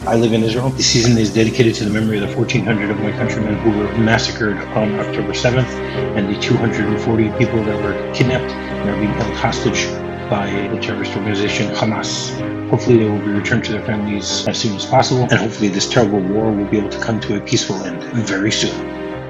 I live in Israel. The season is dedicated to the memory of the 1,400 of my countrymen who were massacred on October 7th and the 240 people that were kidnapped and are being held hostage by the terrorist organization Hamas. Hopefully they will be returned to their families as soon as possible, and hopefully this terrible war will be able to come to a peaceful end very soon.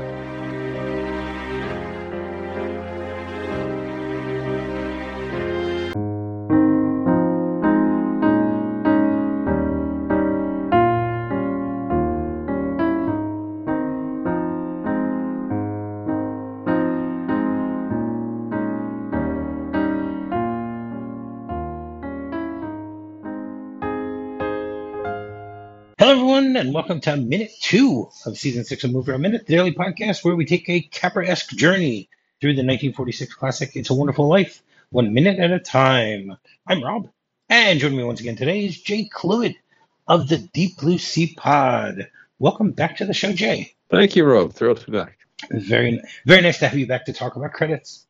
Hello, everyone, and welcome to Minute 2 of Season 6 of Movie Round Minute, the daily podcast where we take a Capra-esque journey through the 1946 classic It's a Wonderful Life, 1 minute at a time. I'm Rob, and joining me once again today is Jay Cluitt of the Deep Blue Sea Pod. Welcome back to the show, Jay. Thank you, Rob. Thrilled to be back. Very nice to have you back to talk about credits.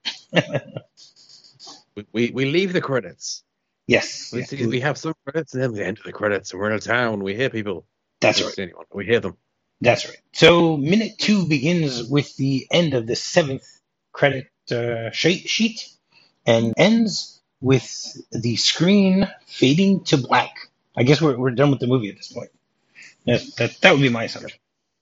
We leave the credits. Yes. We have some credits, and then we enter the credits, and we're in a town. We hear people. That's right. Anyone. We hear them. That's right. So Minute 2 begins with the end of the 7th credit sheet and ends with the screen fading to black. I guess we're done with the movie at this point. That would be my assumption.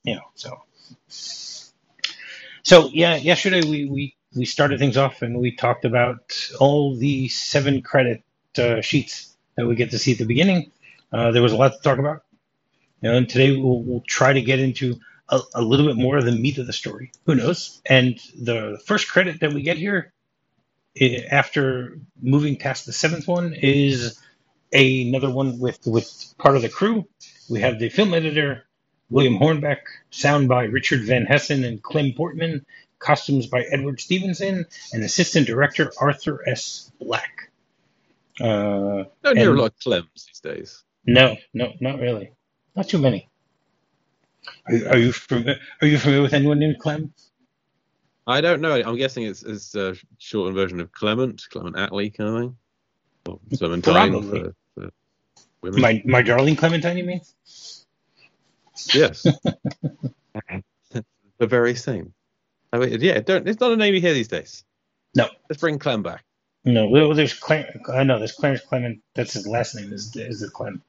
So yesterday we started things off and we talked about all the 7 credit sheets that we get to see at the beginning. There was a lot to talk about. And today we'll try to get into a little bit more of the meat of the story. Who knows? And the first credit that we get here, after moving past the 7th one, is another one with part of the crew. We have the film editor, William Hornbeck, sound by Richard Van Hessen and Clem Portman, costumes by Edward Stevenson, and assistant director Arthur S. Black. Don't hear a lot of Clems these days. No, not really. Not too many. Are you familiar with anyone named Clem? I don't know. I'm guessing it's a shortened version of Clement Attlee kind of thing. Or Clementine for women. My darling Clementine, you mean? Yes. The very same. It's not a name you hear these days. No. Let's bring Clem back. No, well, there's Clarence. I know there's Clarence Clement. That's his last name. Is the Clem?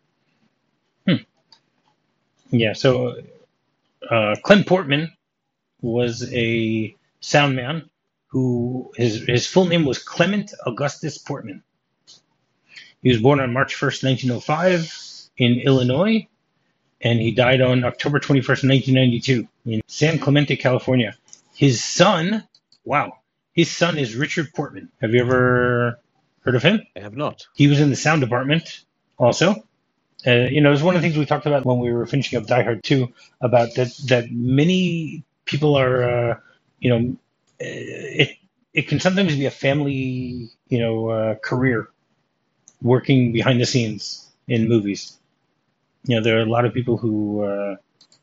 Yeah. So, Clem Portman was a sound man who his full name was Clement Augustus Portman. He was born on March 1st, 1905, in Illinois, and he died on October 21st, 1992, in San Clemente, California. His son is Richard Portman. Have you ever heard of him? I have not. He was in the sound department also. It was one of the things we talked about when we were finishing up Die Hard 2, about that many people are, it can sometimes be a family, career working behind the scenes in movies. There are a lot of people who,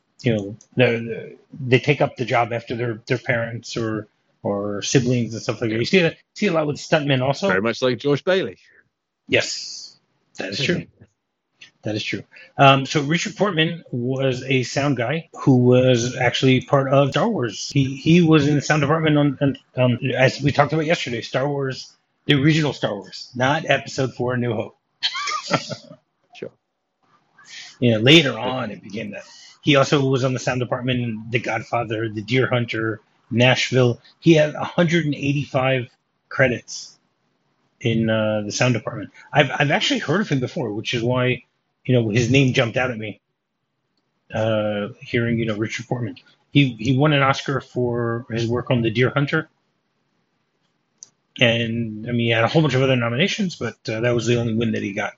they take up the job after their parents or siblings and stuff like that. You see a lot with stuntmen also. Very much like George Bailey. Yes, that is true. That is true. So Richard Portman was a sound guy who was actually part of Star Wars. He was in the sound department on as we talked about yesterday, Star Wars, the original Star Wars, not Episode 4, A New Hope. Sure. Later on it became that. He also was on the sound department in The Godfather, The Deer Hunter, Nashville. He had 185 credits in the sound department. I've actually heard of him before, which is why his name jumped out at me. Hearing Richard Portman, he won an Oscar for his work on The Deer Hunter, and he had a whole bunch of other nominations, but that was the only win that he got.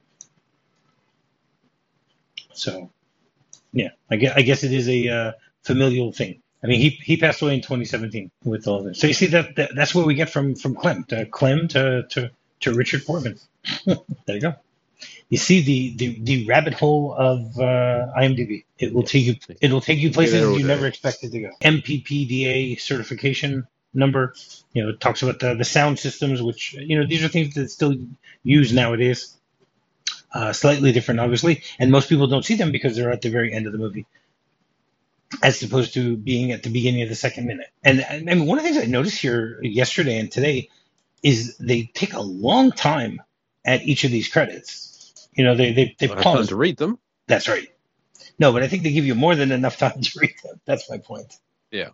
So, yeah, I guess it is a familial thing. He passed away in 2017 with all this. So you see that's what we get from Clem to Richard Portman. There you go. You see the rabbit hole of IMDb. It'll take you places you never expected to go. MPPDA certification number. It talks about the sound systems, which these are things that still use nowadays. slightly different, obviously, and most people don't see them because they're at the very end of the movie, as opposed to being at the beginning of the second minute. And I mean, one of the things I noticed here yesterday and today is they take a long time at each of these credits. They I have time pause. to read them. That's right. No, but I think they give you more than enough time to read them. That's my point. Yeah.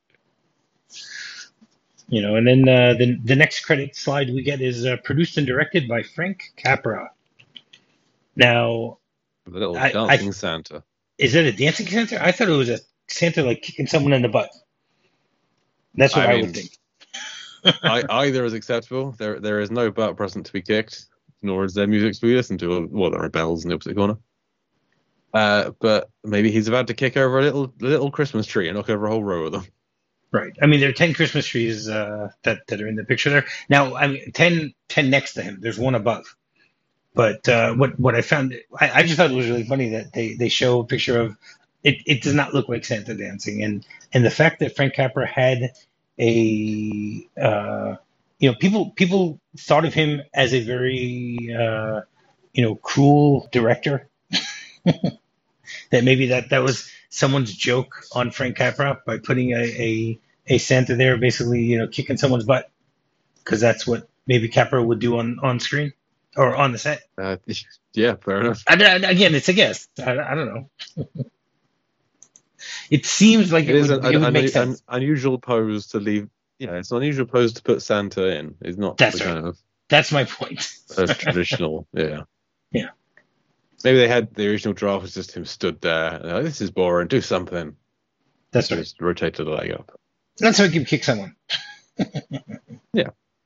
And then the next credit slide we get is produced and directed by Frank Capra. Now, The little dancing Santa. Is it a dancing Santa? I thought it was a Santa like kicking someone in the butt. That's what I would think. Either is acceptable. There is no butt present to be kicked, nor is there music to be listened to. Well, there are bells in the opposite corner. But maybe he's about to kick over a little Christmas tree and knock over a whole row of them. Right. I mean, there are 10 Christmas trees that are in the picture there. Now, I mean, 10 next to him. There's one above. But what I found, I just thought it was really funny that they show a picture of it. It does not look like Santa dancing, and the fact that Frank Capra had people thought of him as a very cruel director. That maybe that was someone's joke on Frank Capra by putting a Santa there, basically kicking someone's butt, because that's what maybe Capra would do on screen. Or on the set. Yeah, fair enough. Again, it's a guess. I don't know. It seems like it would make sense. An unusual pose to leave. It's an unusual pose to put Santa in. It's not That's my point. Traditional, yeah. Yeah. Maybe they had the original draft was just him stood there. Like, this is boring. Do something. That's right. Just rotated the leg up. That's how he can kick someone. Yeah.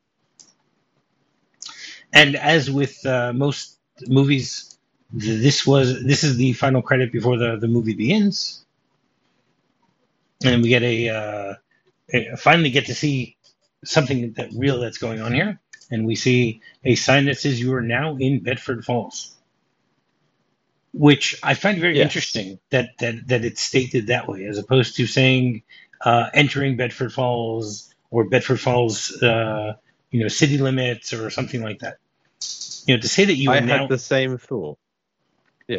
And as with most movies, this is the final credit before the movie begins, and we get finally get to see something that's going on here, and we see a sign that says "You are now in Bedford Falls," which I find very interesting that it's stated that way, as opposed to saying entering Bedford Falls or Bedford Falls. City limits or something like that. To say that you I had the same thought. Yeah.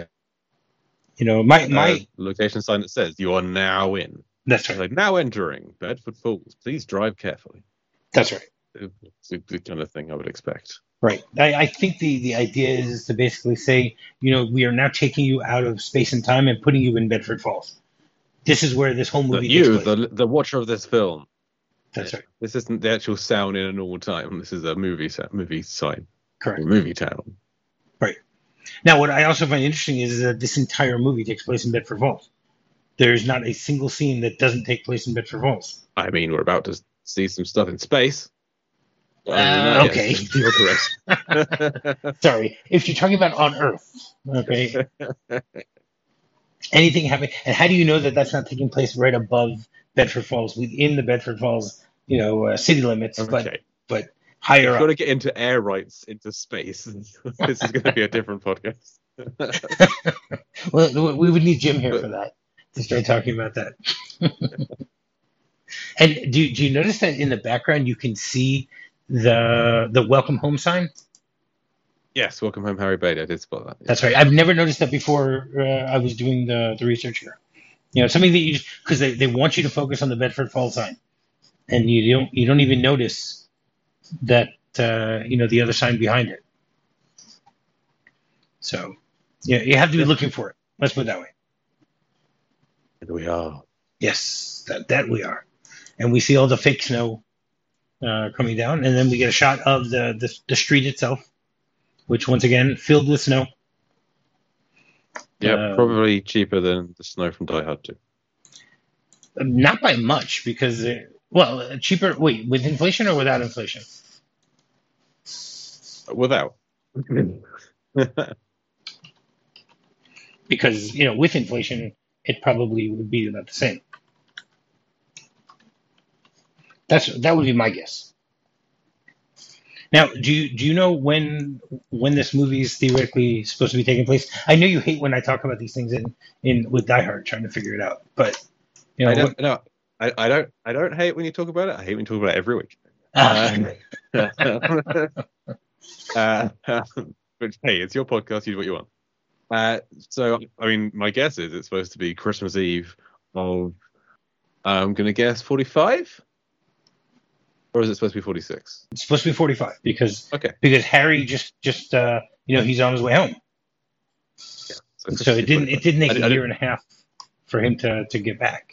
My location sign that says you are now in. That's right. Like, now entering Bedford Falls. Please drive carefully. That's right. It's the kind of thing I would expect. Right. I think the idea is to basically say, we are now taking you out of space and time and putting you in Bedford Falls. This is where this whole movie takes place. The watcher of this film. That's right. This isn't the actual sound in a normal time. This is a movie sign. Correct. Movie town. Right. Now, what I also find interesting is that this entire movie takes place in Bedford Falls. There's not a single scene that doesn't take place in Bedford Falls. I mean, we're about to see some stuff in space. Okay. Yes, you're correct. Sorry. If you're talking about on Earth, okay. Anything happen? And how do you know that that's not taking place right above Bedford Falls, within the Bedford Falls, city limits, okay. but higher up? You've got to get into air rights into space. This is going to be a different podcast. Well, we would need Jim here for that, to start talking about that. And do you notice that in the background you can see the Welcome Home sign? Yes, Welcome Home, Harry Bailey. I did spot that. That's right. I've never noticed that before. I was doing the research here. Something that you just, because they want you to focus on the Bedford Falls sign, and you don't even notice that the other sign behind it. So you have to be looking for it. Let's put it that way. And we are. Yes, that we are, and we see all the fake snow coming down, and then we get a shot of the street itself, which once again filled with snow. Yeah, probably cheaper than the snow from Die Hard 2. Not by much, because cheaper. Wait, with inflation or without inflation? Without. Because with inflation, it probably would be about the same. That would be my guess. Now, do you know when this movie is theoretically supposed to be taking place? I know you hate when I talk about these things in with Die Hard, trying to figure it out. But I don't hate when you talk about it. I hate when you talk about it every week. But hey, it's your podcast. You do what you want. So, I mean, my guess is it's supposed to be Christmas Eve of, I'm going to guess 45? Or is it supposed to be 46? It's supposed to be 45 because Okay. Harry just he's on his way home. Yeah. So it didn't 45. make I a year and a half for him to get back.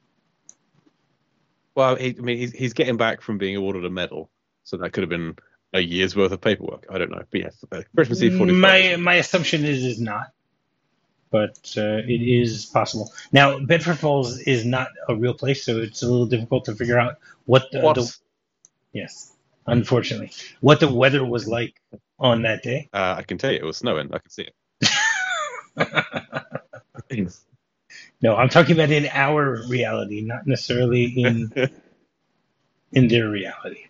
Well, he's getting back from being awarded a medal, so that could have been a year's worth of paperwork. I don't know, but yes, Christmas Eve 45. My assumption is not, but it is possible. Now, Bedford Falls is not a real place, so it's a little difficult to figure out what yes, unfortunately, what the weather was like on that day. I can tell you, it was snowing. I can see it. No, I'm talking about in our reality, not necessarily in their reality.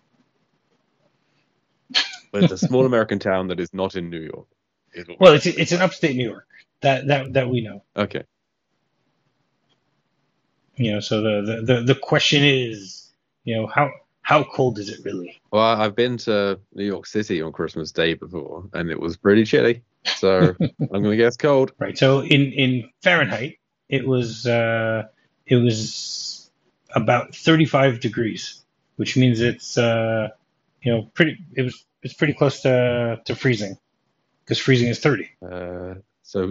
But it's a small American town that is not in New York. Well, it's in upstate New York. That we know. Okay. So the question is, how cold is it really? Well, I've been to New York City on Christmas Day before, and it was pretty chilly. So I'm going to guess cold. Right. So in Fahrenheit, it was about 35 degrees, which means it's it's pretty close to freezing, because freezing is 30. So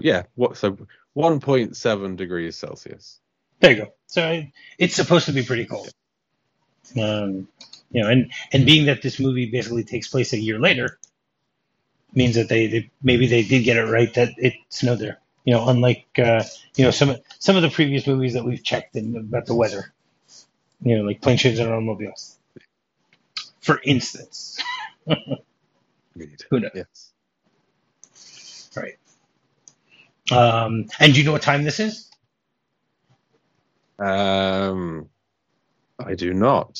1.7 degrees Celsius. There you go. So it's supposed to be pretty cold. And being that this movie basically takes place a year later, means that they maybe they did get it right that it snowed there. Unlike some of the previous movies that we've checked about the weather, like Planes, Trains, and Automobiles, for instance. Who knows? Yes. Right. And do you know what time this is? I do not.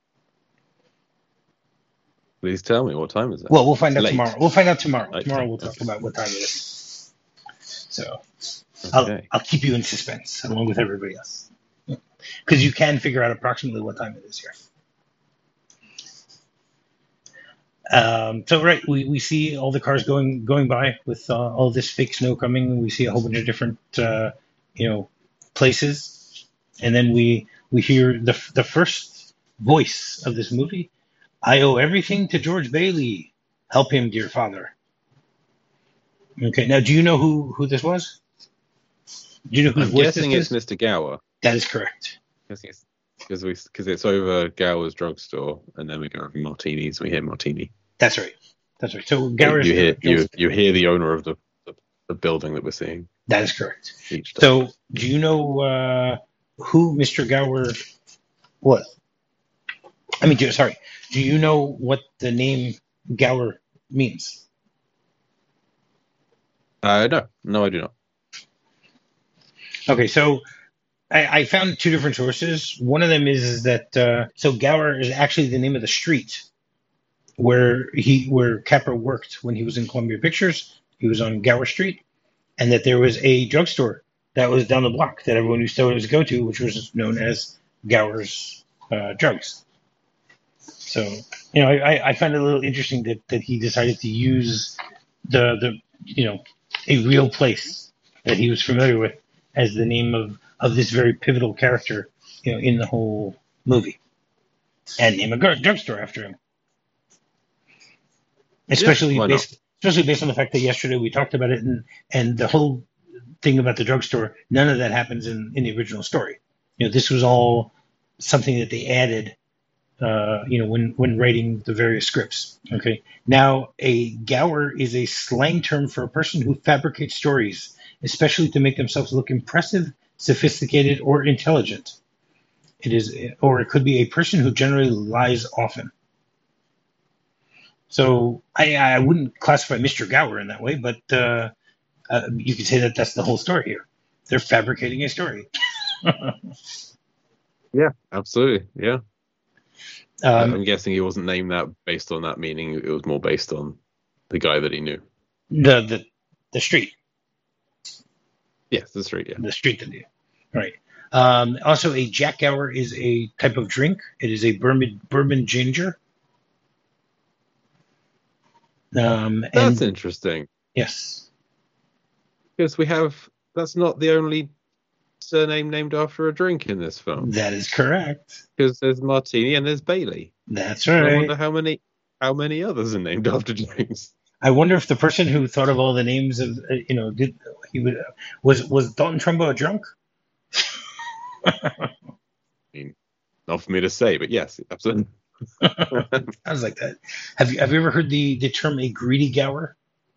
Please tell me, what time is it? Well, we'll find out Late. tomorrow. We'll find out tomorrow. Late. Tomorrow we'll talk about what time it is. So Okay. I'll keep you in suspense along with everybody else, because you can figure out approximately what time it is here. So right, we see all the cars going by with all this fake snow coming. We see a whole bunch of different places, and then we hear the first voice of this movie. I owe everything to George Bailey. Help him, dear father. Okay, now do you know who this was? Do you know whose I'm voice guessing this it's is? Mr. Gower. That is correct. Because it's over Gower's drugstore, and then we go over Martini's. We hear Martini. That's right. So Gower's you hear the owner of the building that we're seeing. That is correct. Each day. So do you know who Mr. Gower was? Do you know what the name Gower means? No, I do not. Okay, so I found two different sources. One of them is that so Gower is actually the name of the street where Capra worked when he was in Columbia Pictures. He was on Gower Street, and that there was a drugstore that was down the block that everyone used to always go to, which was known as Gower's Drugs. So I find it a little interesting that he decided to use the a real place that he was familiar with as the name of this very pivotal character, in the whole movie, and name a drugstore after him. Especially based on the fact that yesterday we talked about it, and the whole thing about the drugstore, none of that happens in the original story. This was all something that they added, when writing the various scripts. Okay. Now, a Gower is a slang term for a person who fabricates stories, especially to make themselves look impressive, sophisticated, or intelligent. It could be a person who generally lies often. So I wouldn't classify Mr. Gower in that way, but you could say that that's the whole story here. They're fabricating a story. Yeah, absolutely. Yeah. I'm guessing he wasn't named that based on that meaning. It was more based on the guy that he knew. The street. Yes, the street. Yeah. The street that he knew. Right. Also, a Jack Gower is a type of drink. It is a bourbon ginger. That's interesting. Yes, Because that's not the only surname named after a drink in this film. that is correct. Because there's Martini and there's Bailey. That's And I right. wonder how many others are named after drinks. I wonder if the person who thought of all the names of, was Dalton Trumbo a drunk? I mean, not for me to say, but yes, absolutely. Sounds like that. Have you ever heard the term a greedy gower?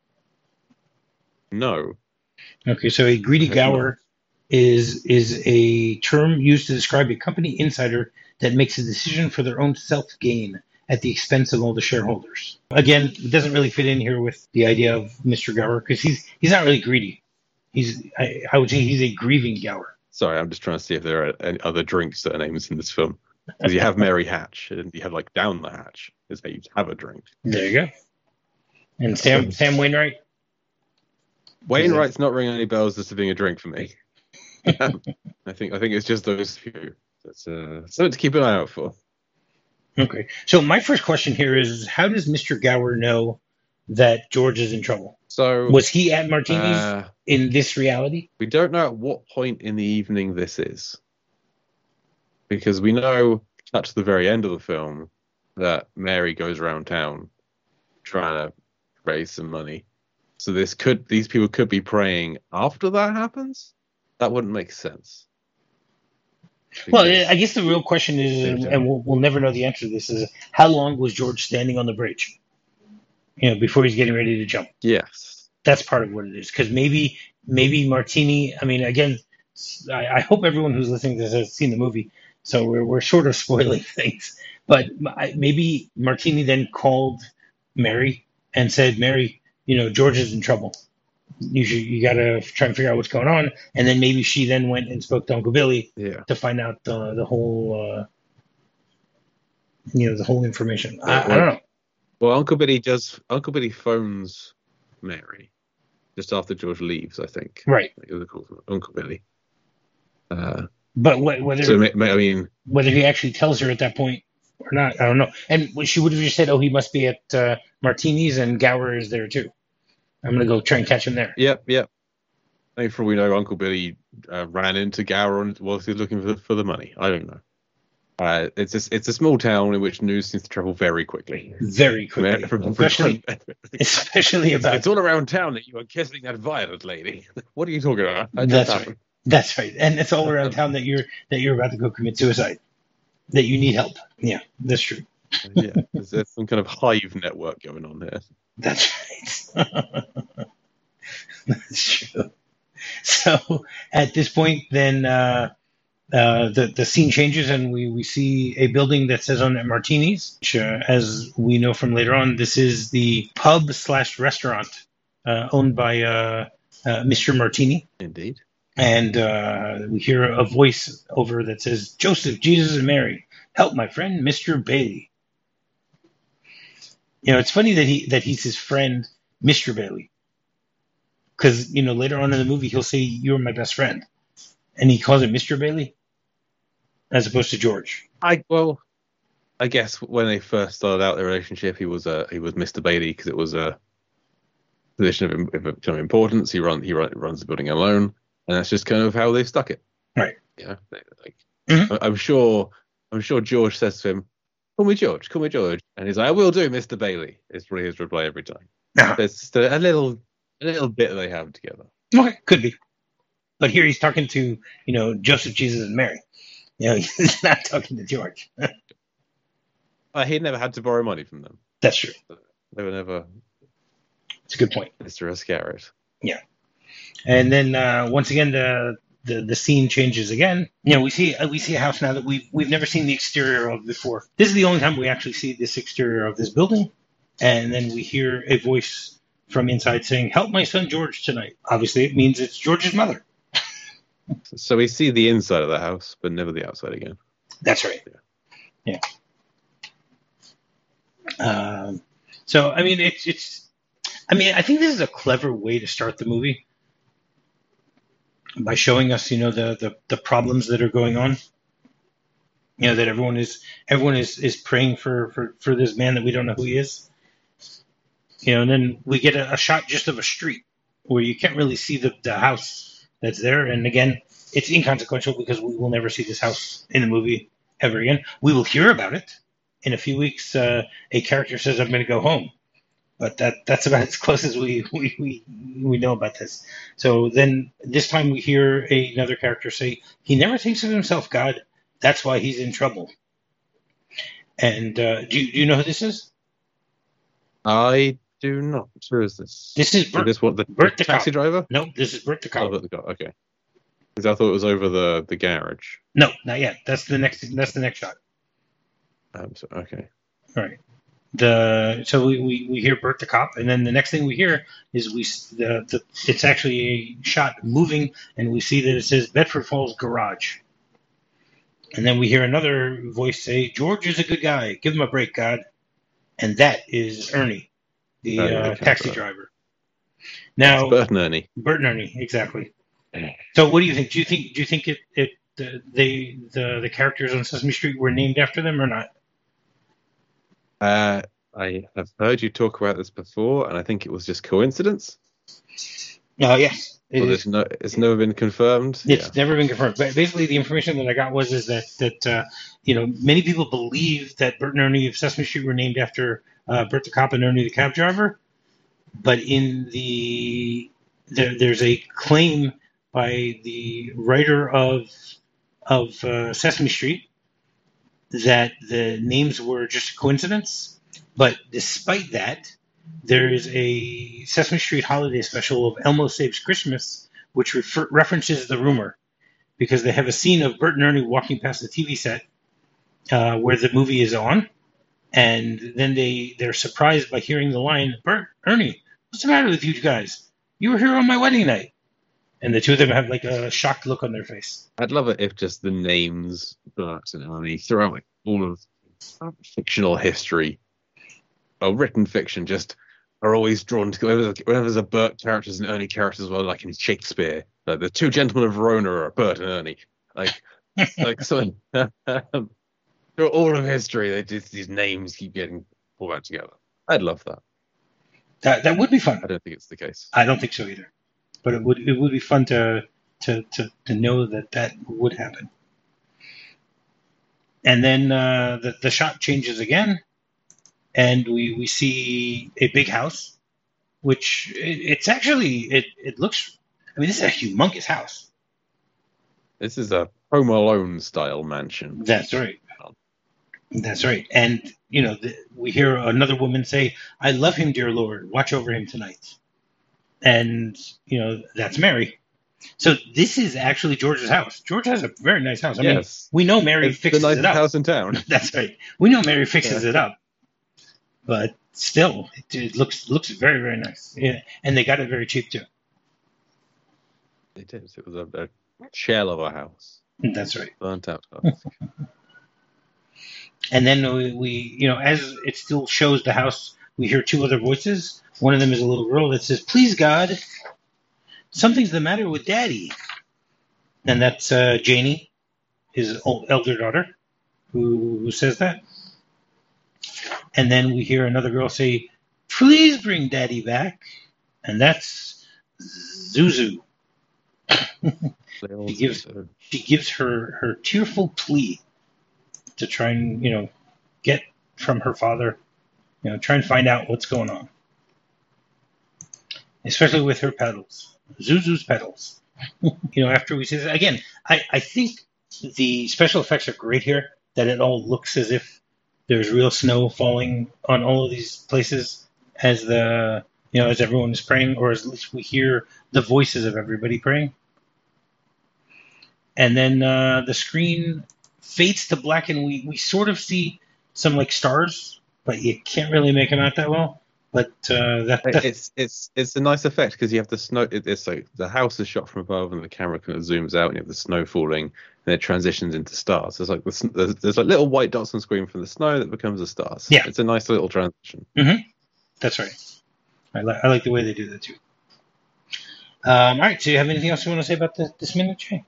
No. Okay, so a greedy gower is a term used to describe a company insider that makes a decision for their own self gain at the expense of all the shareholders. Again, it doesn't really fit in here with the idea of Mr. Gower because he's not really greedy. I would say he's a grieving gower. Sorry, I'm just trying to see if there are any other drinks that are named in this film. Because you have Mary Hatch, and you have like Down the Hatch is how you have a drink. There you go. And Sam Wainwright. Wainwright's not ringing any bells as to being a drink for me. I think it's just those few. That's something to keep an eye out for. Okay. So my first question here is, how does Mr. Gower know that George is in trouble? So was he at Martini's in this reality? We don't know at what point in the evening this is. Because we know up to the very end of the film that Mary goes around town trying to raise some money. So these people could be praying after that happens? That wouldn't make sense. Well, I guess the real question is, and we'll never know the answer to this, is how long was George standing on the bridge? Before he's getting ready to jump. Yes. That's part of what it is. Because maybe Martini, I mean, again, I hope everyone who's listening to this has seen the movie. So we're sort of spoiling things. But maybe Martini then called Mary and said, Mary, George is in trouble. You got to try and figure out what's going on. And then maybe she then went and spoke to Uncle Billy to find out the whole, the whole information. I don't know. Well, Uncle Billy phones Mary just after George leaves, I think. Right. Uncle Billy. But whether whether he actually tells her at that point or not, I don't know. And she would have just said, "Oh, he must be at Martini's, and Gower is there too. I'm gonna go try and catch him there." Yep. I think for all we know, Uncle Billy ran into Gower while he was looking for the money. I don't know. It's a small town in which news seems to travel very quickly. Very quickly. Especially about... It's all around town that you are kissing that Violet lady. What are you talking about? That's right. That's right. And it's all around town that you're about to go commit suicide. That you need help. Yeah, that's true. Yeah, there's some kind of hive network going on here. That's right. That's true. So at this point, then... the scene changes and we see a building that says on it Martini's, which, as we know from later on, this is the pub/restaurant owned by Mr. Martini. Indeed. And we hear a voice over that says, "Joseph, Jesus, and Mary, help my friend, Mr. Bailey." It's funny that he's his friend, Mr. Bailey. Because, later on in the movie, he'll say, "You're my best friend." And he calls it Mr. Bailey as opposed to George. I guess when they first started out their relationship, he was Mr. Bailey because it was a position of importance. He runs the building alone, and that's just kind of how they've stuck it. Right. I'm sure George says to him, call me George," and he's like, "I will do, Mr. Bailey." It's probably his reply every time. Uh-huh. There's just a little bit they have together. Okay, could be. But here he's talking to, Joseph, Jesus, and Mary. He's not talking to George. He never had to borrow money from them. That's true. They were never... It's a good point. Mr. Iscariot. Yeah. And then once again, the scene changes again. We see a house now that we've never seen the exterior of before. This is the only time we actually see this exterior of this building. And then we hear a voice from inside saying, "Help my son George tonight." Obviously, it means it's George's mother. So we see the inside of the house, but never the outside again. That's right. Yeah. So I mean, it's. I mean, I think this is a clever way to start the movie by showing us, the problems that are going on. That everyone is praying for this man that we don't know who he is. And then we get a shot just of a street where you can't really see the house that's there. And again, it's inconsequential because we will never see this house in the movie ever again. We will hear about it in a few weeks. A character says, "I'm going to go home," but that's about as close as we know about this. So then this time we hear another character say, "He never thinks of himself, God. That's why he's in trouble." And do you know who this is? I do not. Who is this? This is Bert. Is this what the Bert the taxi cop. driver? No, this is Bert the cop. Oh, Bert the cop. Okay. Because I thought it was over the garage. No, not yet. That's the next shot. Okay. All right. So we hear Bert the cop, and then the next thing we hear is it's actually a shot moving, and we see that it says Bedford Falls Garage. And then we hear another voice say, "George is a good guy. Give him a break, God." And that is Ernie, the taxi driver. Now, Bert and Ernie. Bert and Ernie, exactly. So, what do you think? Do you think the characters on Sesame Street were named after them or not? I have heard you talk about this before, and I think it was just coincidence. Yes. It's never been confirmed. It's never been confirmed. But basically, the information that I got was that many people believe that Bert and Ernie of Sesame Street were named after Bert the cop and Ernie the cab driver. But there's a claim by the writer of Sesame Street that the names were just a coincidence. But despite that, there is a Sesame Street holiday special of Elmo Saves Christmas, which references the rumor, because they have a scene of Bert and Ernie walking past the TV set where the movie is on, and then they're surprised by hearing the line, "Bert, Ernie, what's the matter with you guys? You were here on my wedding night." And the two of them have like a shocked look on their face. I'd love it if just the names Bert and Ernie throughout like all of fictional history or written fiction just are always drawn together. Whenever there's a Bert characters and Ernie characters, well, like in Shakespeare, like the two gentlemen of Verona are Bert and Ernie. Like something through all of history, these names keep getting pulled back together. I'd love that. That would be fun. I don't think it's the case. I don't think so either. But it would be fun to know that would happen. And then the shot changes again, and we see a big house, which it's actually it looks. I mean, this is a humongous house. This is a Home Alone style mansion. That's right. That's right. And we hear another woman say, "I love him, dear Lord. Watch over him tonight." And that's Mary. So this is actually George's house. George has a very nice house. I mean, we know Mary fixes the nicest it up. House in town. That's right. We know Mary fixes it up, but still, it looks very, very nice. Yeah, and they got it very cheap too. They did. It was a shell of a house. That's right. Burnt out house. And then we as it still shows the house, we hear two other voices. One of them is a little girl that says, "Please, God, something's the matter with Daddy." And that's Janie, his elder daughter, who says that. And then we hear another girl say, "Please bring Daddy back." And that's Zuzu. She gives her tearful plea to try and get from her father, try and find out what's going on, especially with her pedals, Zuzu's pedals. After we see this again, I think the special effects are great here. That it all looks as if there's real snow falling on all of these places as as everyone is praying, or at least we hear the voices of everybody praying. And then the screen fades to black, and we sort of see some like stars, but you can't really make them out that well. But it's a nice effect because you have the snow. It's like the house is shot from above, and the camera kind of zooms out, and you have the snow falling, and it transitions into stars. There's like there's like little white dots on screen from the snow that becomes the stars. Yeah, it's a nice little transition. Mm-hmm. That's right. I like the way they do that too. All right. So, you have anything else you want to say about this minute, Jay?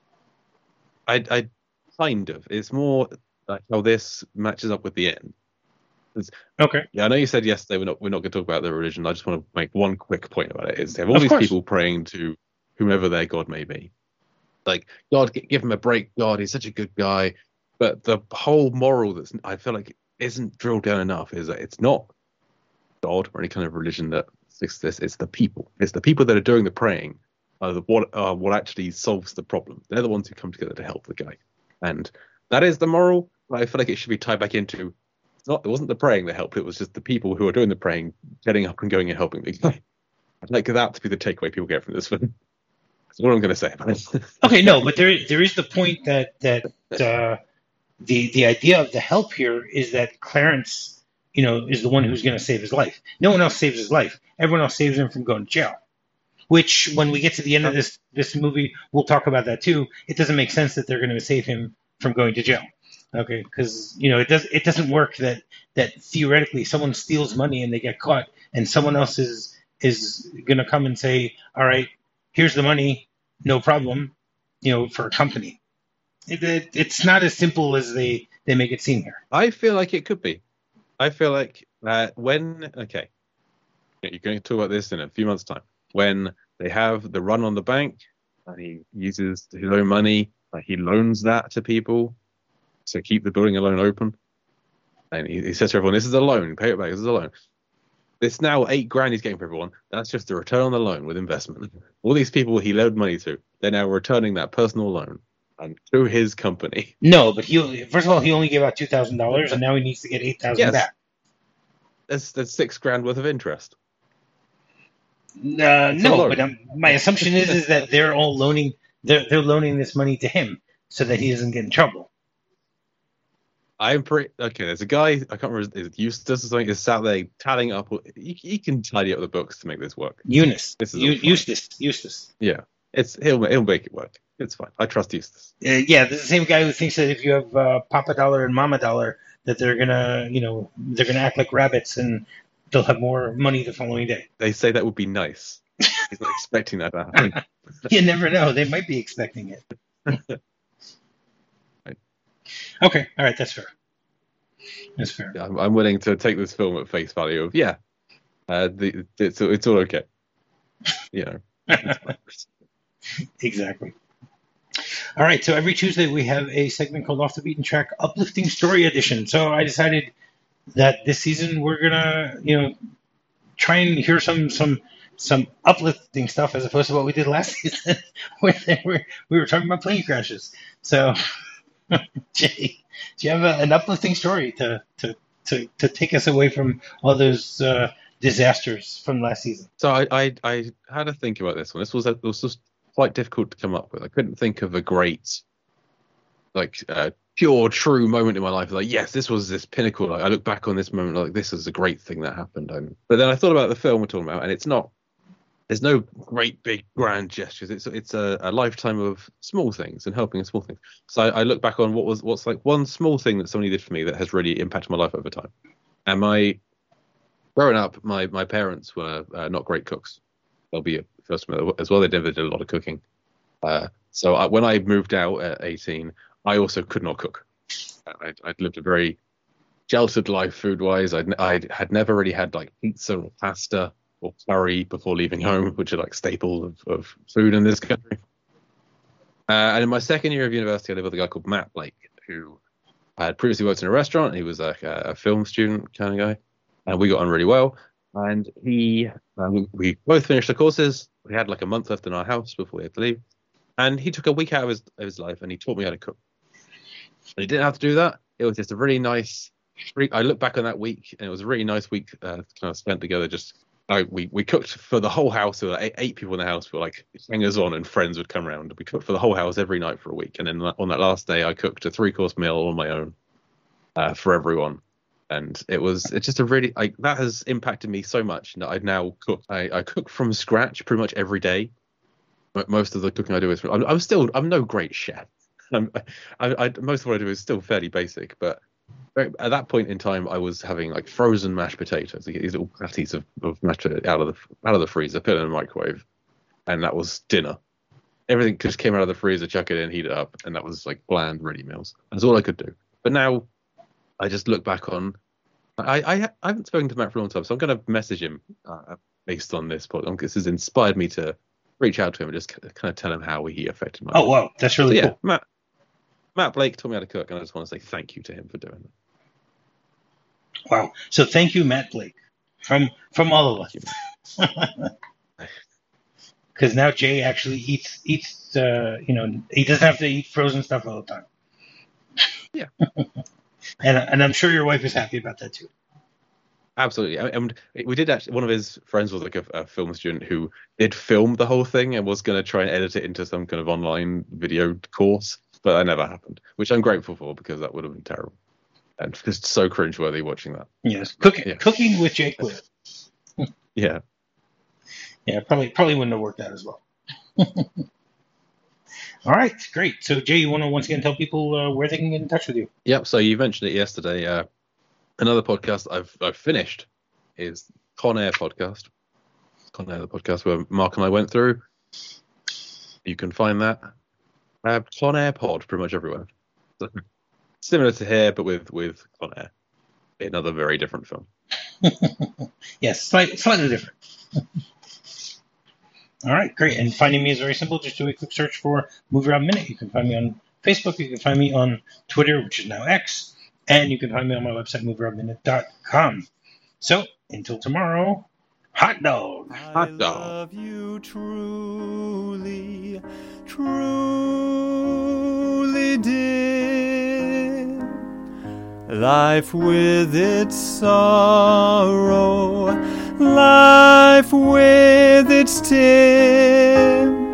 I kind of. It's more like how this matches up with the end. Okay. Yeah, I know you said yesterday we're not going to talk about their religion. I just want to make one quick point about it. Is they have all Of these course. people praying to whomever their God may be. Like, God, give him a break. God, he's such a good guy. But the whole moral that's I feel like isn't drilled down enough is that it's not God or any kind of religion that fixes this. It's the people. It's the people that are doing the praying what actually solves the problem. They're the ones who come together to help the guy, and that is the moral. I feel like it should be tied back into. It wasn't the praying that helped. It was just the people who are doing the praying, getting up and going and helping the guy. I'd like that to be the takeaway people get from this film. That's all I'm going to say about it. Okay, no, but there is the point that the idea of the help here is that Clarence, is the one who's going to save his life. No one else saves his life. Everyone else saves him from going to jail. Which, when we get to the end of this movie, we'll talk about that too. It doesn't make sense that they're going to save him from going to jail. Okay, because it doesn't work that theoretically someone steals money and they get caught, and someone else is going to come and say, all right, here's the money, no problem, for a company. It's not as simple as they make it seem here. I feel like it could be. I feel like you're going to talk about this in a few months' time, when they have the run on the bank and he uses his own money, he loans that to people to keep the building alone open. And he says to everyone, this is a loan, pay it back, this is a loan. This now $8,000 he's getting for everyone. That's just the return on the loan with investment. All these people he loaned money to, they're now returning that personal loan and to his company. No, but first of all, he only gave out $2,000, and now he needs to get $8,000 back. That's $6,000 worth of interest. No, but my assumption is that they're all loaning this money to him so that he doesn't get in trouble. I'm pretty okay. There's a guy, I can't remember, is it Eustace or something, is sat there tallying up. He can tidy up the books to make this work. Eustace. Yeah, he'll make it work. It's fine. I trust Eustace. Yeah, this is the same guy who thinks that if you have Papa Dollar and Mama Dollar, that they're gonna act like rabbits and they'll have more money the following day. They say that would be nice. He's not expecting that to happen. You never know. They might be expecting it. Okay, all right, that's fair. That's fair. Yeah, I'm willing to take this film at face value of it's all okay. Exactly. All right, so every Tuesday we have a segment called Off the Beaten Track Uplifting Story Edition. So I decided that this season we're gonna try and hear some uplifting stuff as opposed to what we did last season where we were talking about plane crashes. So Jay, do you have an uplifting story to take us away from all those disasters from last season? So I had to think about this one. This was just quite difficult to come up with. I couldn't think of a great, pure, true moment in my life. Like, yes, this was this pinnacle. I look back on this moment like this is a great thing that happened. But then I thought about the film we're talking about, and it's not. There's no great, big, grand gestures. It's a lifetime of small things and helping in small things. So I look back on what's like one small thing that somebody did for me that has really impacted my life over time. And growing up, my parents were not great cooks. They'll be first as well. They never did a lot of cooking. So when I moved out at 18, I also could not cook. I'd lived a very sheltered life food-wise. I had never really had like pizza or pasta or curry before leaving home, which are like staples of food in this country. And in my second year of university, I lived with a guy called Matt Blake, who had previously worked in a restaurant. He was like a film student kind of guy, and we got on really well. And we both finished the courses. We had like a month left in our house before we had to leave. And he took a week out of his life, and he taught me how to cook. And he didn't have to do that. It was just a really nice. I look back on that week, and it was a really nice week kind of spent together. We cooked for the whole house. There were 8 people in the house. We were like hangers on, and friends would come around. We cooked for the whole house every night for a week. And then on that last day, I cooked a 3-course meal on my own for everyone. And it's just a really that has impacted me so much that I now cook. I cook from scratch pretty much every day. But most of the cooking I do is I'm no great chef. Most of what I do is still fairly basic, but at that point in time, I was having like frozen mashed potatoes, these little patties of mashed potatoes out of the freezer, put it in the microwave, and that was dinner. Everything just came out of the freezer, chuck it in, heat it up, and that was like bland, ready meals. That's all I could do. But now, I just look back on I haven't spoken to Matt for a long time, so I'm going to message him based on this podcast. This has inspired me to reach out to him and just kind of tell him how he affected my life. Oh, wow. That's really cool. Matt Blake taught me how to cook, and I just want to say thank you to him for doing that. Wow. So thank you, Matt Blake, from all of us. Because now Jay actually eats. He doesn't have to eat frozen stuff all the time. Yeah. and I'm sure your wife is happy about that too. Absolutely. And we did actually, one of his friends was like a film student who did film the whole thing and was going to try and edit it into some kind of online video course, but that never happened, which I'm grateful for because that would have been terrible. And just so cringeworthy watching that. Yes. Cooking with Jake Wood. Yeah. Yeah, probably wouldn't have worked out as well. All right, great. So, Jay, you want to once again tell people where they can get in touch with you? Yep. So you mentioned it yesterday. Another podcast I've finished is Con Air podcast. Con Air, the podcast where Mark and I went through. You can find that Con Air Pod pretty much everywhere. So, similar to here, but with Con Air. Another very different film. Yes, slightly different. All right, great. And finding me is very simple. Just do a quick search for Movie Rob Minute. You can find me on Facebook. You can find me on Twitter, which is now X. And you can find me on my website, movierobminute.com. So, until tomorrow, hot dog. Hot dog. I love you truly, truly, dear. Life with its sorrow, life with its tears.